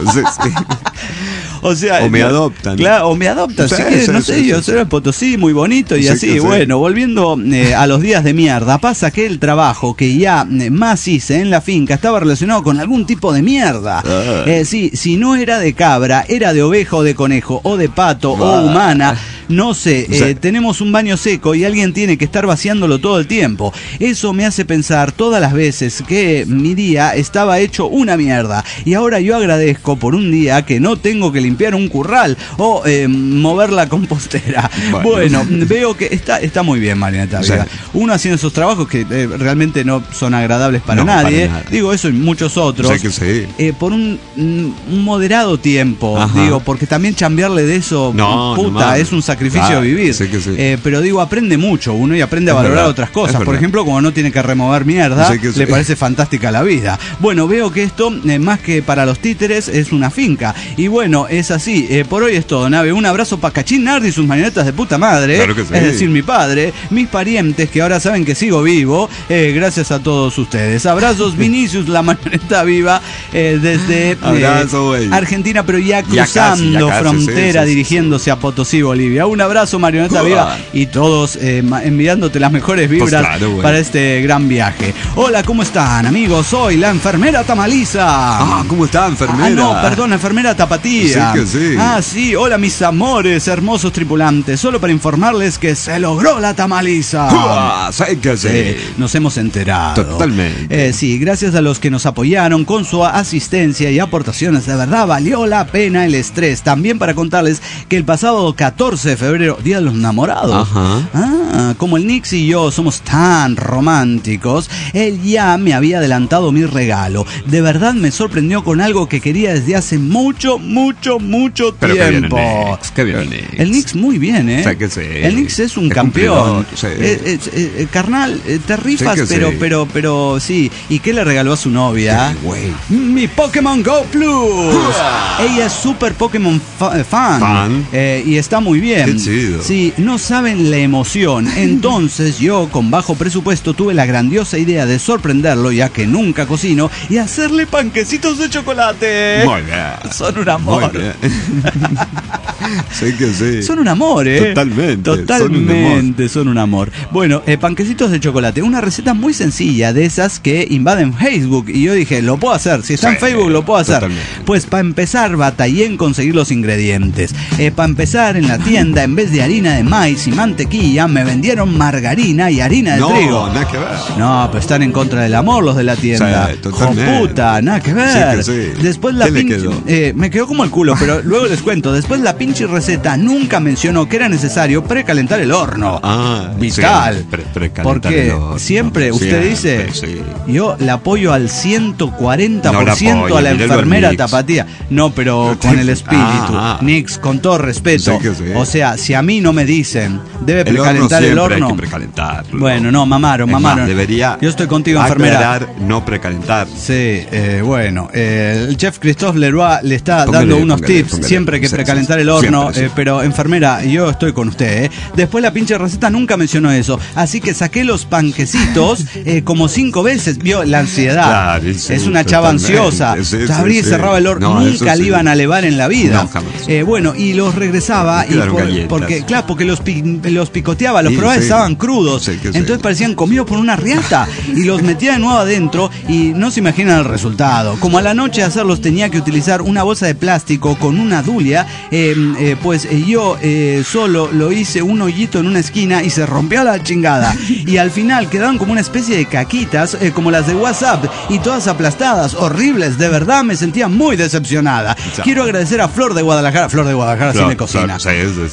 O sea, o me adoptan. Claro, o me adoptan. Si quieren, no sé, yo soy en Potosí, muy bonito y así. Bueno, volviendo a los días de mierda, pasa que el trabajo que ya más hice en la finca estaba relacionado con algún tipo de mierda. Si no era de cabra, era de oveja o de conejo, o de pato, o humana. No sé, tenemos un baño seco y alguien tiene que estar vaciándolo todo el tiempo. Eso me hace pensar todas las veces que mi día estaba hecho una mierda. Y ahora yo agradezco por un día que no tengo que limpiar un curral o mover la compostera. Bueno, veo que está muy bien, Marianeta Viva. Uno haciendo esos trabajos que realmente no son agradables para nadie. Digo eso y muchos otros. Por un moderado tiempo. Digo, porque también chambearle de eso, es un sacrificio vivir. Pero digo, aprende mucho uno y aprende a valorar otras cosas. Por ejemplo, como no tiene que remover mierda, le parece fantástica la vida. Bueno, veo que esto, más que para los títeres, es una finca. Y bueno, es así. Por hoy es todo, nave. Un abrazo para Cachín Nardi y sus marionetas de puta madre. Claro que sí. Es decir, mi padre, mis parientes que ahora saben que sigo vivo. Gracias a todos ustedes. Abrazos, Vinicius, la marioneta viva, desde Argentina, pero ya cruzando frontera, dirigiéndose a Potosí, Bolivia. Un abrazo, marioneta viva, y todos enviándote las mejores vibras para este gran viaje. Hola, ¿cómo están, amigos? Soy la enfermera Tamaliza. ¿Cómo está, enfermera? No, perdón, enfermera Tapatía. Sí, hola, mis amores, hermosos tripulantes. Solo para informarles que se logró la Tamaliza. Nos hemos enterado. Totalmente. Sí, gracias a los que nos apoyaron con su asistencia y aportaciones. De verdad, valió la pena el estrés. También para contarles que el pasado 14 de febrero, Día de los Enamorados. Como el Nix y yo somos tan románticos, él ya me había adelantado mi regalo. De verdad me sorprendió con algo que quería desde hace mucho tiempo. Qué bien, Nix. El Nix muy bien, El Nix es un campeón. Carnal, te rifas, pero sí. ¿Y qué le regaló a su novia? Mi Pokémon Go Plus. Ella es súper Pokémon fan. Y está muy bien. Qué chido. Sí, no saben la emoción. Entonces yo, con bajo presupuesto, tuve la grandiosa idea de sorprenderlo, ya que nunca cocino, y hacerle panquecitos de chocolate. Muy bien. Son un amor. Muy bien. Son un amor, Totalmente son un amor. Bueno, panquecitos de chocolate, una receta muy sencilla, de esas que invaden Facebook, y yo dije, lo puedo hacer, si está en Facebook lo puedo hacer. Pues para empezar batallé en conseguir los ingredientes. Para empezar, en la tienda, en vez de harina de maíz y mantequilla, me vendieron margarina y harina de trigo. Nada que ver. No, pues están en contra del amor los de la tienda. Puta, nada que ver. Después la pinche... me quedó como el culo, pero luego les cuento. Después la pinche receta nunca mencionó que era necesario precalentar el horno. Vital. Porque siempre usted dice, yo le apoyo al 140% a la enfermera Tapatía. No, pero con el espíritu. Nix, con todo respeto. O sea, si a mí no me dicen, debe precalentar el horno. Hay que precalentarlo. Bueno, no, mamaron. Debería. Yo estoy contigo, enfermera. No precalentar. Sí, bueno, el chef Christophe Leroy le está dando unos tips siempre que precalentar el horno, pero enfermera, yo estoy con usted. Después la pinche receta nunca mencionó eso, así que saqué los panquecitos como 5 veces. Vio la ansiedad. Claro, es una chava ansiosa. Abría y cerraba el horno. Nunca le iban a elevar en la vida. Bueno, y los regresaba porque los picoteaba, los probaba, estaban crudos. Entonces parecían comidos por una riata, y los metía de nuevo adentro y no se imaginan el resultado. Como a la noche de hacerlos tenía que utilizar una bolsa de plástico con una dulia, pues yo solo lo hice un hoyito en una esquina y se rompió la chingada. Y al final quedaron como una especie de caquitas, como las de WhatsApp, y todas aplastadas, horribles. De verdad me sentía muy decepcionada. Quiero agradecer a Flor de Guadalajara. Flor de Guadalajara sí me cocina.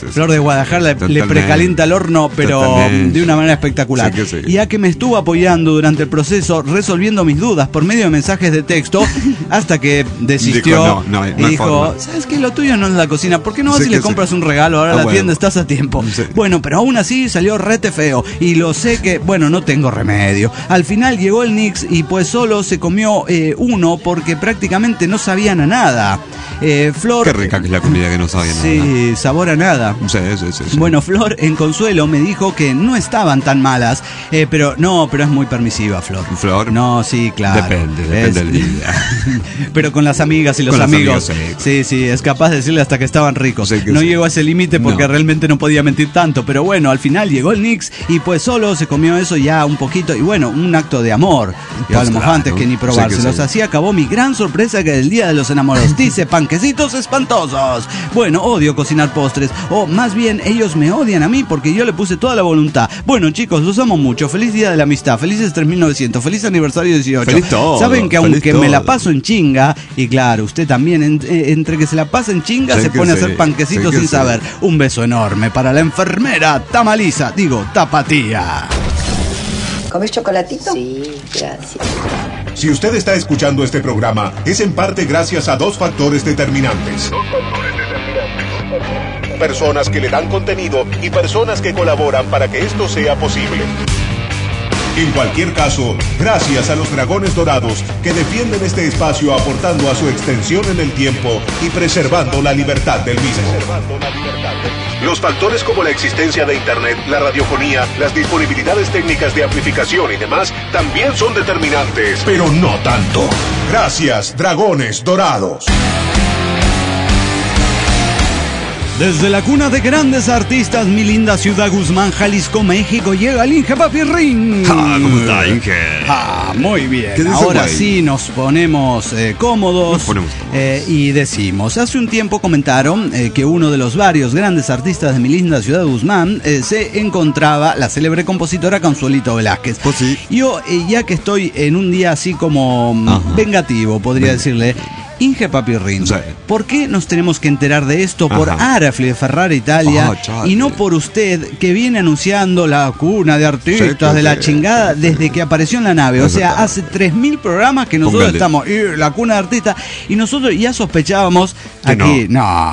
Flor de Guadalajara le precalienta el horno, pero de una manera espectacular. Y ya que me estuvo apoyando durante el proceso, resolviendo mis dudas por medio de mensajes de texto, hasta que desistió y dijo, ¿sabes qué? Lo tuyo no es la cocina, ¿por qué no vas y le compras un regalo? Ahora la tienda estás a tiempo. Bueno, pero aún así salió rete feo, y lo sé que, bueno, no tengo remedio. Al final llegó el Nix y pues solo se comió uno porque prácticamente no sabían a nada. Flor... Qué rica que es la comida que no sabía nada. Sí, sabor a nada. Sí. Bueno, Flor en consuelo me dijo que no estaban tan malas, pero es muy permisiva, Flor. ¿Flor? No, sí, claro. Depende del día. Pero con las amigas y los amigos. Sí, es capaz de decirle hasta que estaban ricos. No llegó a ese límite porque realmente no podía mentir tanto, pero bueno, al final llegó el Nix y pues solo se comió eso ya un poquito, y bueno, un acto de amor. Hablamos antes que ni probárselos. Así acabó mi gran sorpresa, que el día de los enamorados dice panquecitos espantosos. Bueno, odio cocinar postres, o más bien ellos me odian a mí porque yo le puse toda la voluntad. Bueno, chicos, los amo mucho. Feliz día de la amistad, felices 3900, feliz aniversario 18. Feliz todo, saben que aunque me la paso en chinga, y claro, usted también entre que se la pasa en chinga se pone a hacer panquecitos sin saber. Un beso enorme para la enfermera Tamaliza, Tapatía. ¿Comes chocolatito? Sí, gracias. Si usted está escuchando este programa, es en parte gracias a dos factores determinantes. Personas que le dan contenido y personas que colaboran para que esto sea posible. En cualquier caso, gracias a los Dragones Dorados que defienden este espacio aportando a su extensión en el tiempo y preservando la libertad del mismo. Los factores como la existencia de Internet, la radiofonía, las disponibilidades técnicas de amplificación y demás también son determinantes, pero no tanto. Gracias, Dragones Dorados. Desde la cuna de grandes artistas, mi linda ciudad Guzmán, Jalisco, México, llega el Inge Papirrín. ¿Cómo está, Inge? Muy bien. Ahora sí nos ponemos cómodos. Y decimos, hace un tiempo comentaron que uno de los varios grandes artistas de mi linda ciudad Guzmán se encontraba la célebre compositora Consuelito Velázquez. Pues sí. Yo, ya que estoy en un día así como vengativo, podría decirle, Inge Papirrín, ¿por qué nos tenemos que enterar de esto por Arafli de Ferrara, Italia, y no por usted, que viene anunciando la cuna de artistas de la chingada desde que apareció en la nave? O sea, hace 3000 programas que nosotros estamos, la cuna de artistas, y nosotros ya sospechábamos aquí,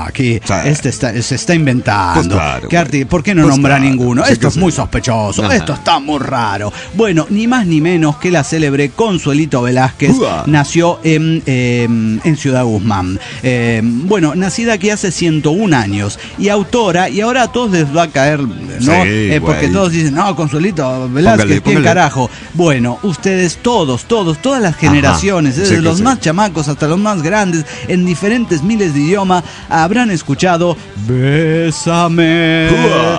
se está inventando. Pues ¿por qué no nombra ninguno? Esto es muy sospechoso, esto está muy raro. Bueno, ni más ni menos que la célebre Consuelito Velázquez nació en Ciudad Guzmán. Bueno, nacida aquí hace 101 años y autora, y ahora a todos les va a caer, ¿no? Porque todos dicen, no, Consuelito Velázquez, ¿quién carajo? Bueno, ustedes todas las generaciones, desde los más chamacos hasta los más grandes, en diferentes miles de idiomas, habrán escuchado Bésame,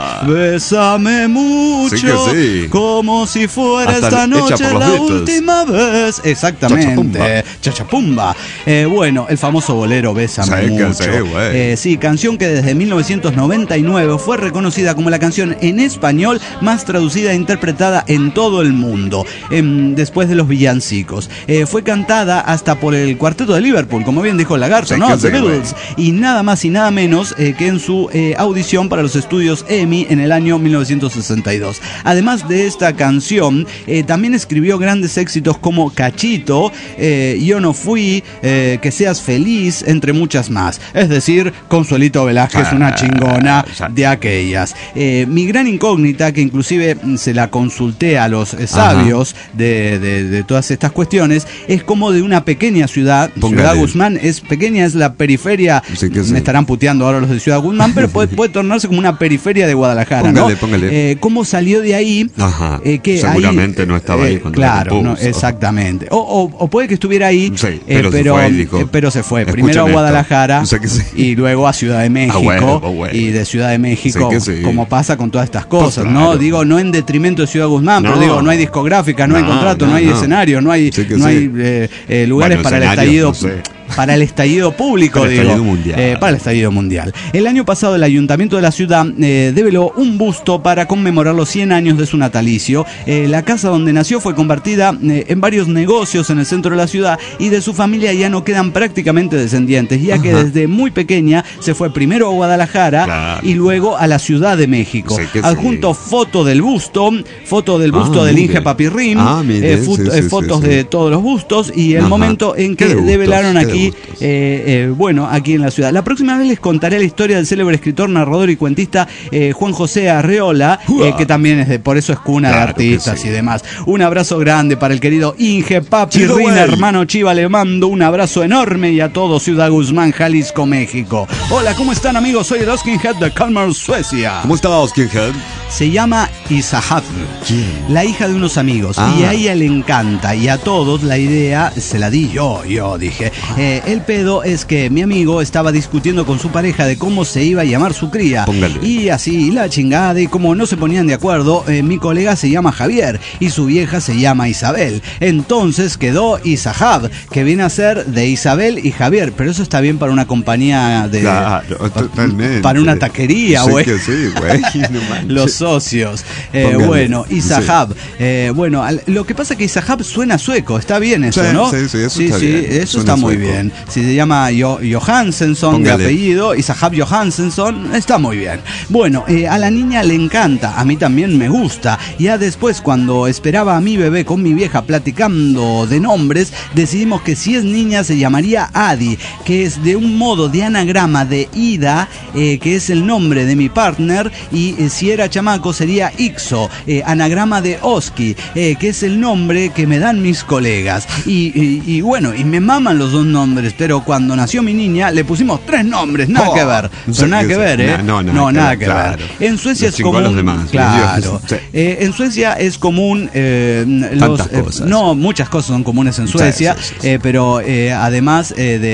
bésame mucho, como si fuera hasta esta noche la última vez. Exactamente, Chachapumba. Bueno, el famoso bolero Bésame mucho. Sí, canción que desde 1999 fue reconocida como la canción en español más traducida e interpretada en todo el mundo, después de los villancicos. Fue cantada hasta por el Cuarteto de Liverpool, como bien dijo el Lagarto, ¿no? The Beatles. Y nada más y nada menos que en su audición para los estudios EMI en el año 1962. Además de esta canción, también escribió grandes éxitos como Cachito, Yo no fui, Que seas feliz, entre muchas más. Es decir, Consuelito Velázquez, una chingona de aquellas. Mi gran incógnita, que inclusive se la consulté a los sabios de todas estas cuestiones, es como de una pequeña ciudad. Ciudad Guzmán es pequeña, es la periferia. Me estarán puteando ahora los de Ciudad Guzmán, pero puede tornarse como una periferia de Guadalajara, póngale. ¿Cómo salió de ahí? Que seguramente ahí, no estaba ahí cuando claro, no, exactamente. O puede que estuviera ahí, pero se fue. Primero a Guadalajara y luego a Ciudad de México. Y de Ciudad de México, como pasa con todas estas cosas, ¿no? Digo, no en detrimento de Ciudad Guzmán, pero digo, no hay discográfica, no hay contrato, no hay escenario, no hay lugares para el estallido. para el estallido público, para el estallido mundial. Para el estallido mundial. El año pasado el ayuntamiento de la ciudad develó un busto para conmemorar los 100 años de su natalicio. La casa donde nació fue convertida en varios negocios en el centro de la ciudad y de su familia ya no quedan prácticamente descendientes, ya que desde muy pequeña se fue primero a Guadalajara y luego a la Ciudad de México. Adjunto foto del busto del Inge Papirrín, fotos de todos los bustos y el momento en que develaron aquí, aquí en la ciudad. La próxima vez les contaré la historia del célebre escritor, narrador y cuentista Juan José Arreola, que también es por eso es cuna de artistas y demás. Un abrazo grande para el querido Inge Papirrín, hermano Chiva, le mando un abrazo enorme y a todo Ciudad Guzmán, Jalisco, México. Hola, ¿cómo están, amigos? Soy el Oskinhead de Kalmar, Suecia. ¿Cómo está Oskinhead? Se llama Isahab, la hija de unos amigos, y a ella le encanta, y a todos la idea se la di yo dije. El pedo es que mi amigo estaba discutiendo con su pareja de cómo se iba a llamar su cría. Póngale. Y así, la chingada, y como no se ponían de acuerdo, mi colega se llama Javier y su vieja se llama Isabel. Entonces quedó Isahab, que viene a ser de Isabel y Javier, pero eso está bien para una compañía de... Claro, totalmente. Para una taquería, güey. Sí, güey. No los socios. Isahab. Lo que pasa es que Isahab suena sueco, está bien eso, ¿no? Sí, eso está bien. Eso está muy bien. Si se llama Johansson de apellido, Isahab Johansson, está muy bien. Bueno, a la niña le encanta, a mí también me gusta. Ya después, cuando esperaba a mi bebé con mi vieja platicando de nombres, decidimos que si es niña se llamaría Adi, que es de un modo de anagrama de Ida, que es el nombre de mi partner, y si era chamaco sería Ixo, anagrama de Oski, que es el nombre que me dan mis colegas. Y me maman los dos nombres, pero cuando nació mi niña le pusimos 3 nombres, nada que ver. Pero nada que ver, nada que ver. En Suecia es común. Los demás, claro. En Suecia es común. Muchas cosas son comunes en Suecia, pero además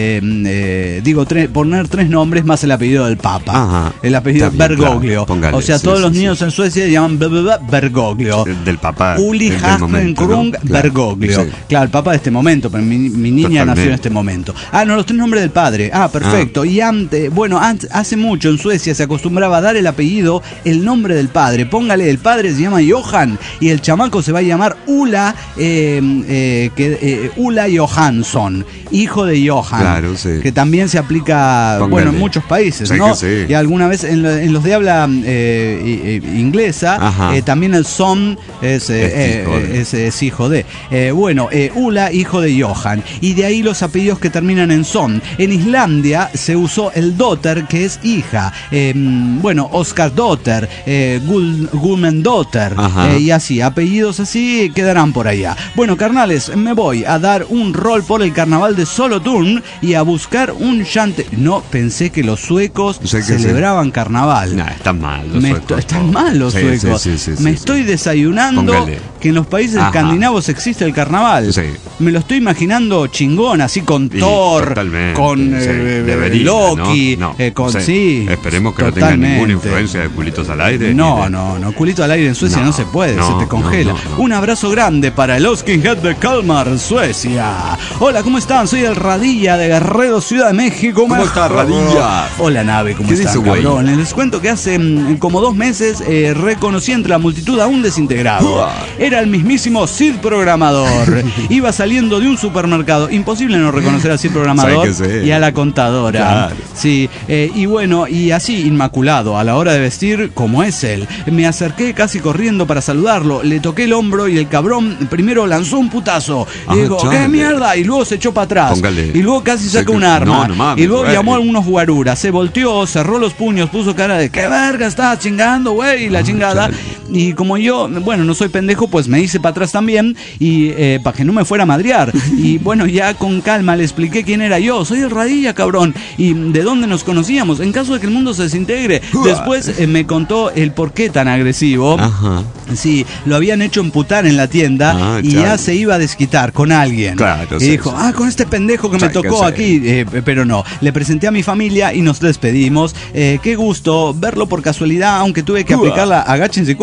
poner 3 nombres más el apellido del Papa. El apellido Bergoglio. Póngale, o sea, todos los niños en Suecia se llaman Bergoglio. Del Papa. Uli Hagenkrung Bergoglio. Claro, el Papa de este momento, pero mi niña nació en este momento. Los 3 nombres del padre. Perfecto. Y antes, hace mucho en Suecia se acostumbraba a dar el apellido, el nombre del padre. Póngale, el padre se llama Johan y el chamaco se va a llamar Ula, Ula Johansson, hijo de Johan. Claro, sí. Que también se aplica, en muchos países, ¿no? Sí. Y alguna vez en los de habla inglesa, también el son es hijo de. Ula, hijo de Johan. Y de ahí los apellidos que terminan en son. En Islandia se usó el dotter, que es hija. Oscar Dotter, Gulmen Dotter, y así, apellidos así quedarán por allá. Bueno, carnales, me voy a dar un rol por el carnaval de Solotun y a buscar un chante. No pensé que los suecos celebraban carnaval. Están mal los suecos. Están mal los suecos. Me estoy desayunando que en los países escandinavos existe el carnaval. Me lo estoy imaginando chingón, así con Thor, con Loki, ¿no? con Esperemos que no tengan ninguna influencia de culitos al aire. No, culito al aire en Suecia no se puede, se te congela. Un abrazo grande para el Oskinhead de Kalmar, Suecia. Hola, ¿cómo están? Soy el Radilla de Guerrero, Ciudad de México. ¿Cómo está, Radilla? Hola, nave, ¿cómo están, cabrón? Les cuento que hace como 2 meses reconocí entre la multitud a un desintegrado. Era el mismísimo Cid Programador. Iba saliendo de un supermercado. Imposible no reconocer al Cid Programador y a la contadora. Claro. Sí, y así, inmaculado, a la hora de vestir como es él. Me acerqué casi corriendo para saludarlo. Le toqué el hombro y el cabrón primero lanzó un putazo. Y dijo, ¿qué mierda? Y luego se echó para atrás. Póngale. Y luego casi sacó un arma. Y luego llamó a algunos guaruras. Se volteó, cerró los puños, puso cara de ¿qué verga estás chingando, güey? Y la chingada. Y como yo, no soy pendejo, pues me hice para atrás también. Y para que no me fuera a madrear. Y ya con calma le expliqué quién era yo. Soy el Radilla, cabrón. Y de dónde nos conocíamos. En caso de que el mundo se desintegre. Después me contó el por qué tan agresivo. Sí, lo habían hecho emputar en la tienda y ya se iba a desquitar con alguien. Claro, y dijo, con este pendejo que me tocó aquí. Pero no, le presenté a mi familia y nos despedimos. Qué gusto verlo por casualidad, aunque tuve que aplicar la agáchense,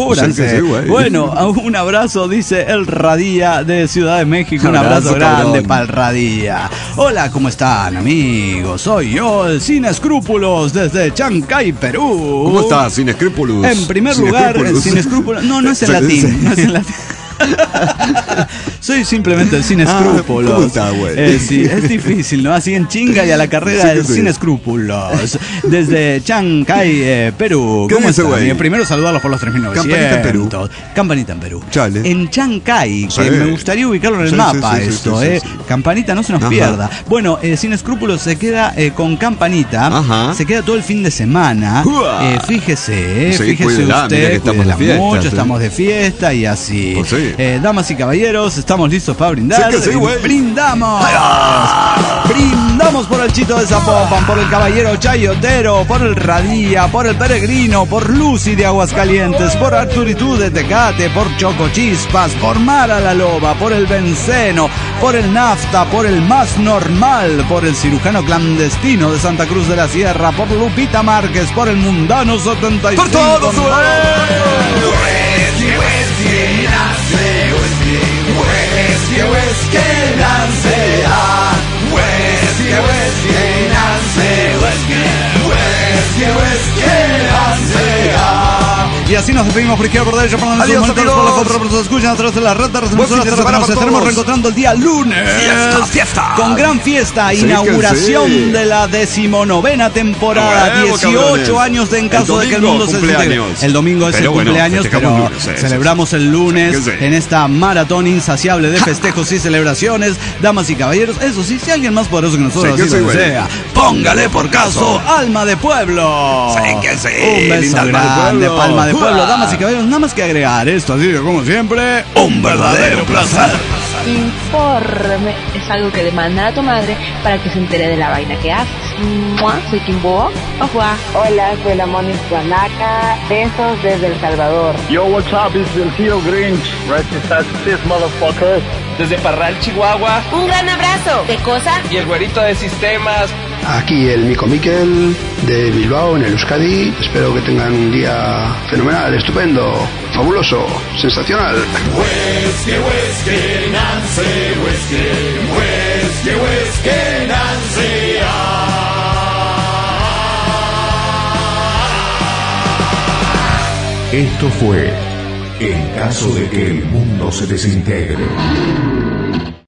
Cúbranse. Bueno, un abrazo, dice el Radía de Ciudad de México. Un abrazo grande para el Radía. Hola, ¿cómo están, amigos? Soy yo, el Sin Escrúpulos, desde Chancay, Perú. ¿Cómo estás, Sin Escrúpulos? En primer lugar, Sin Escrúpulos. No es en latín. No es en latín. Soy simplemente el Sin Escrúpulos. ¿Cómo está, güey? Sí, es difícil, ¿no? Así en chinga y a la carrera del Sin Escrúpulos. Desde Chancay, Perú. ¿Qué dice, güey? Primero saludarlos por los 3900. Campanita en Perú. Campanita en Perú. Chale. En Chancay, que me gustaría ubicarlo en el mapa esto, sí. Campanita, no se nos pierda. Bueno, Sin Escrúpulos se queda con Campanita. Ajá. Se queda todo el fin de semana. Fíjese usted, mucho, estamos de fiesta y así. Oh, sí. Damas y caballeros, estamos listos para brindar. Sí, ¡brindamos! Brindamos por el Chito de Zapopan, por el Caballero Chayotero, por el Radía, por el Peregrino, por Lucy de Aguascalientes, por Arturitud de Tecate, por Choco Chispas, por Mara la Loba, por el Benceno, por el Nafta, por el Más Normal, por el Cirujano Clandestino de Santa Cruz de la Sierra, por Lupita Márquez, por el Mundano 75. ¡Por todos! Y así nos despedimos por izquierda, por derecha, por la adiós, amigos. por la contra, por los escuchan a través de las redes. Nos estaremos reencontrando el día lunes. Fiesta. Con gran fiesta, inauguración de la 19ª temporada. 18 años de En caso de que el mundo se desintegre. El domingo es el cumpleaños, pero celebramos el lunes en esta maratón insaciable de festejos y celebraciones. Damas y caballeros, eso sí, si alguien más poderoso que nosotros así lo desea, póngale por caso Alma de Pueblo. Un beso grande, Palma de Pueblo, damas y caballeros, nada más que agregar. Esto ha sido, como siempre, un verdadero placer. Informe es algo que demanda a tu madre para que se entere de la vaina que haces. Soy Kimbo. Hola, soy la Moni Guanaca. Besos desde El Salvador. Yo, what's up? It's el tío Grinch. This motherfucker. Desde Parral, Chihuahua. Un gran abrazo. ¿Qué cosa? Y el güerito de Sistemas. Aquí el Mico Miquel de Bilbao, en el Euskadi. Espero que tengan un día fenomenal, estupendo, fabuloso, sensacional. Esto fue En caso de que el mundo se desintegre.